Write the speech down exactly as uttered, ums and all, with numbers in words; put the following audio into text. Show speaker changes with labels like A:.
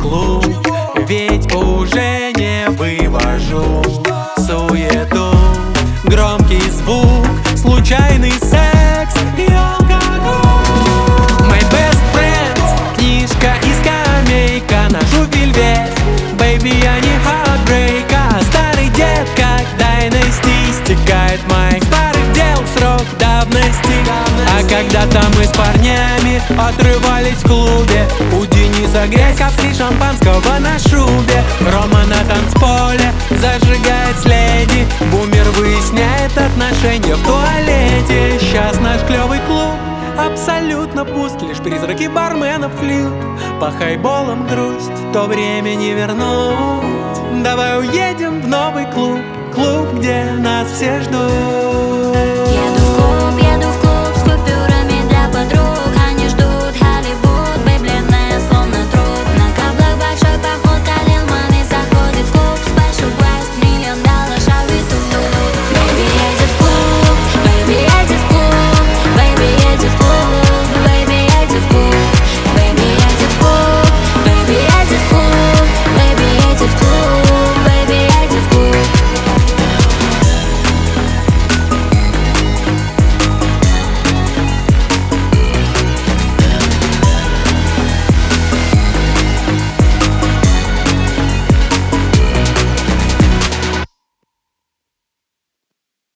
A: клуб, ведь уже не вывожу суету. Громкий звук, случайный секс и алкоголь. My best friends, книжка и скамейка, наш вельвет. Baby, я не heartbreak, а старый дед, как Dynasty. Стекает моих старых дел срок давности. А когда-то мы с парнями отрывались в клубе. У Дениса грязь, капли шампанского на шубе. Рома на танцполе зажигает с леди. Бумер выясняет отношения в туалете. Сейчас наш клевый клуб абсолютно пуст, лишь призраки барменов льют по хайболам грусть, то время не вернуть. Давай уедем в новый клуб, клуб, где нас все ждут.